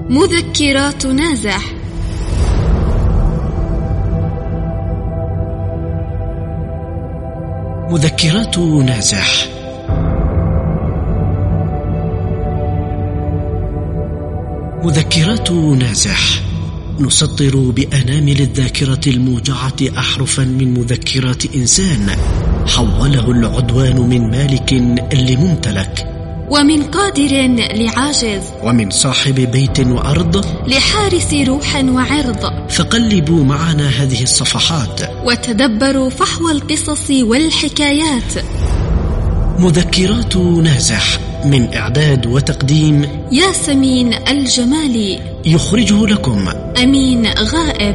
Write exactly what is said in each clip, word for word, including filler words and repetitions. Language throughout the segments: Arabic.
مذكرات نازح. مذكرات نازح. مذكرات نازح. نسطر بأنامل الذاكرة الموجعة أحرفا من مذكرات إنسان حوله العدوان من مالك لممتلك، ومن قادر لعاجز، ومن صاحب بيت وأرض لحارس روح وعرض. فقلبوا معنا هذه الصفحات وتدبروا فحوى القصص والحكايات. مذكرات نازح، من إعداد وتقديم ياسمين الجمالي، يخرجه لكم أمين غائب.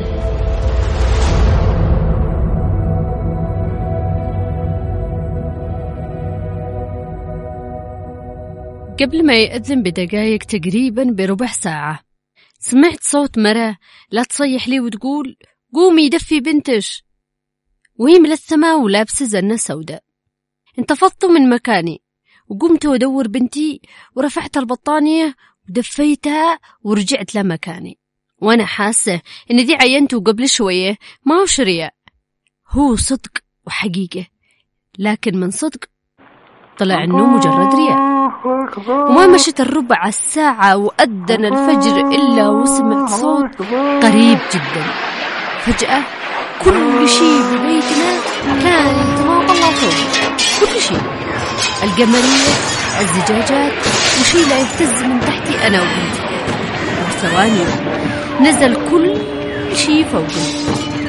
قبل ما يأذن بدقائق تقريبا بربع ساعة سمعت صوت مرة لا تصيح لي وتقول قومي دفي بنتش، وهي ملثمة ولابسة زنة سوداء. انتفضت من مكاني وقمت أدور بنتي ورفعت البطانية ودفيتها ورجعت لمكاني، وأنا حاسة إن دي عينته قبل شوية ما هو شريع، هو صدق وحقيقة، لكن من صدق طلع إنه مجرد رياء. وما مشت الربع الساعة وأذن الفجر إلا وسمعت صوت قريب جدا. فجأة كل شيء ببيتنا كان يتناطل فوق، كل شيء، القمرية، الزجاجات، وشيء لا يهتز من تحتي أنا وبنتي. وثواني نزل كل شيء فوقي.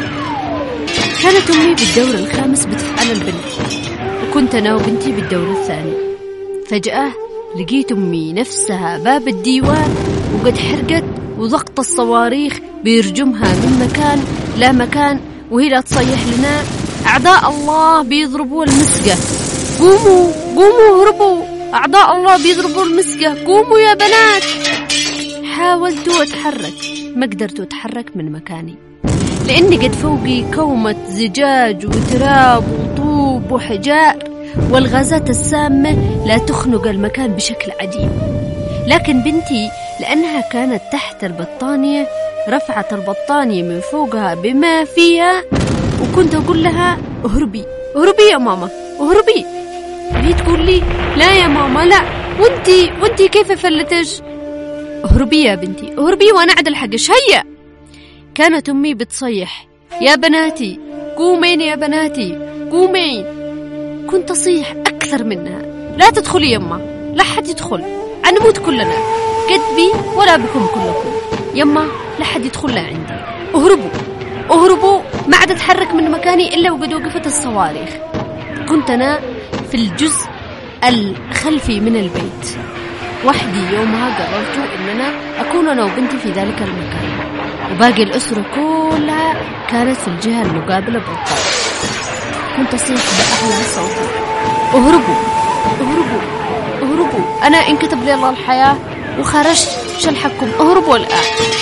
كانت أمي بالدور الخامس بتفعل البنت، وكنت أنا وبنتي بالدور الثاني. فجأة لقيت أمي نفسها باب الديوان وقد حرقت، وضغط الصواريخ بيرجمها من مكان لا مكان، وهي لا تصيح لنا أعداء الله بيضربوا المسقة، قوموا قوموا هربوا، أعداء الله بيضربوا المسقة، قوموا يا بنات. حاولت أتحرك، ما قدرت أتحرك من مكاني، لأني قد فوقي كومة زجاج وتراب وطوب وحجار، والغازات السامة لا تخنق المكان بشكل عجيب. لكن بنتي لأنها كانت تحت البطانية رفعت البطانية من فوقها بما فيها، وكنت أقول لها اهربي اهربي يا ماما اهربي. هي تقول لي لا يا ماما لا، وانتي وانتي كيف فلتش؟ اهربي يا بنتي اهربي وأنا عدل حقش، هيا. كانت أمي بتصيح يا بناتي قومين يا بناتي قومين. كنت أصيح أكثر منها، لا تدخلي يما، لا حد يدخل، أنموت كلنا كذبي ولا بكم كلكم، يما لا حد يدخل لا عندي، اهربوا اهربوا. ما عاد أتحرك من مكاني إلا وقد وقفت الصواريخ. كنت أنا في الجزء الخلفي من البيت وحدي. يومها قررت أننا أكون أنا وبنتي في ذلك المكان، وباقي الأسرة كلها كانت في الجهة المقابلة بالطرف. كنت أصيح بأعلى صوتي اهربوا اهربوا اهربوا، أنا إن كتب لي الله الحياة وخرجت شلحكم، اهربوا الآن،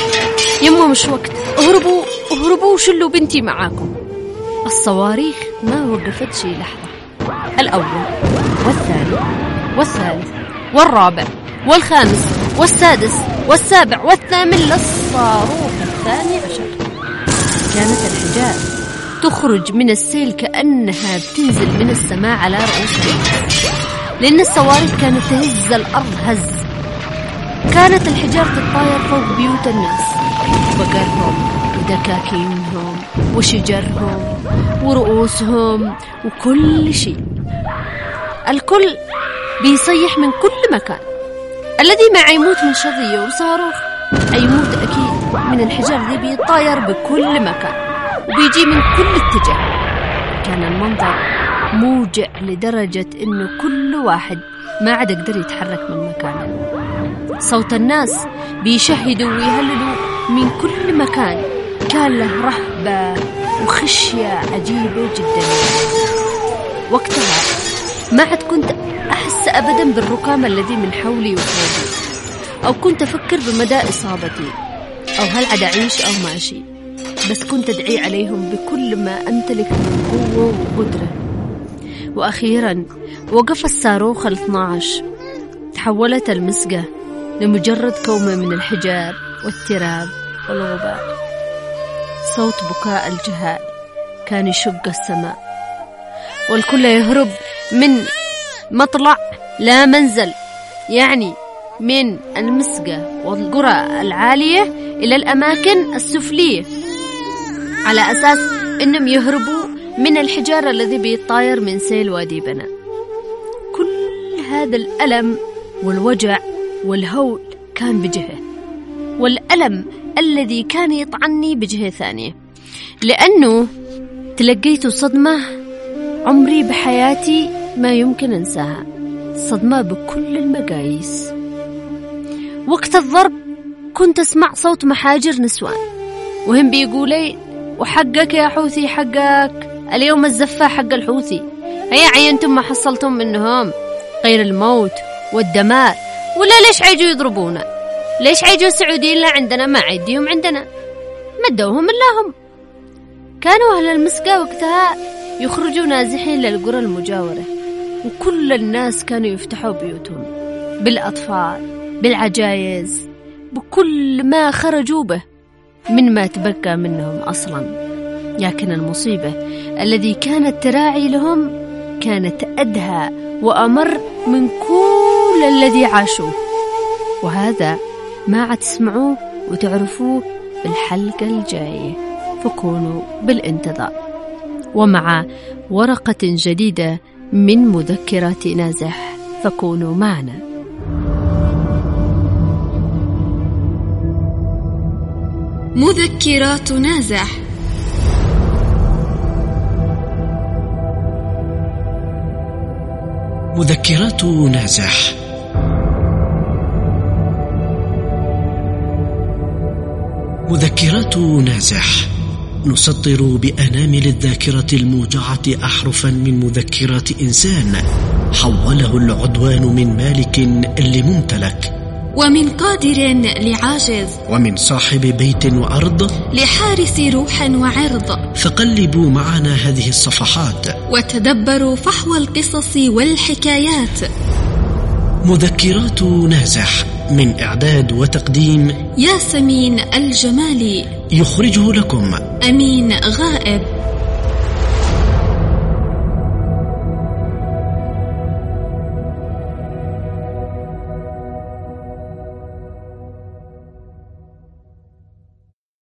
يما مش وقت، اهربوا اهربوا وشلوا بنتي معاكم. الصواريخ ما وقفت شي لحظة، الأول والثاني والثالث والرابع والخامس والسادس والسابع والثامن للصاروخ الثاني عشر. كانت الحجار تخرج من السيل كأنها بتنزل من السماء على رؤوسها، لأن الصواريخ كانت تهز الأرض هز. كانت الحجار تتطاير فوق بيوت الناس، بقرهم ودكاكينهم وشجرهم ورؤوسهم وكل شيء. الكل بيصيح من كل مكان. الذي ما يموت من شظية وصاروخ يموت أكيد من الحجار دي، بيطاير بكل مكان وبيجي من كل اتجاه. كان المنظر موجع لدرجة إنه كل واحد ما عاد يقدر يتحرك من مكانه. صوت الناس بيشهدوا ويهللوا من كل مكان كان له رهبة وخشية عجيبة جدا. وقتها ما عاد كنت أحس أبدا بالركام الذي من حولي وفوقي، أو كنت أفكر بمدى إصابتي أو هل عاد أعيش أو ماشي، بس كنت أدعي عليهم بكل ما أمتلك من قوة وقدرة. وأخيرا وقف الصاروخ الاثنى عشر، تحولت المسقة لمجرد كومة من الحجار والتراب والغبار. صوت بكاء الجهال كان يشق السماء، والكل يهرب من مطلع لا منزل، يعني من المسقى والقرى العالية إلى الأماكن السفلية، على أساس أنهم يهربوا من الحجار الذي بيطاير من سيل وادي بناء. كل هذا الألم والوجع والهول كان بجهة، والألم الذي كان يطعني بجهة ثانية، لأنه تلقيت صدمة عمري بحياتي ما يمكن أنساها، صدمة بكل المقاييس. وقت الضرب كنت أسمع صوت محاجر نسوان وهم بيقولي وحقك يا حوثي حقك، اليوم الزفة حق الحوثي، هيا عينتم ما حصلتم منهم غير الموت والدمار، ولا ليش عيجوا يضربونا؟ ليش عيجوا السعوديين لا عندنا ما عيديهم عندنا؟ مدوهم إلا هم. كانوا أهل المسقى وقتها يخرجوا نازحين للقرى المجاورة، وكل الناس كانوا يفتحوا بيوتهم بالأطفال بالعجايز بكل ما خرجوا به من ما تبقى منهم أصلا. لكن المصيبة الذي كانت تراعي لهم كانت أدهى وأمر من كل الذي عاشوه، وهذا ما عاد تسمعوه وتعرفوه بالحلقة الجاية، فكونوا بالانتظار. ومع ورقة جديدة من مذكرات نازح، فكونوا معنا. مذكرات نازح. مذكرات نازح. مذكرات نازح نسطر بأنامل الذاكرة الموجعة أحرفا من مذكرات إنسان حوله العدوان من مالك لممتلك، ومن قادر لعاجز، ومن صاحب بيت وأرض لحارس روح وعرض. فقلبوا معنا هذه الصفحات وتدبروا فحوى القصص والحكايات. مذكرات نازح من إعداد وتقديم ياسمين الجمالي، يخرجه لكم أمين غائب.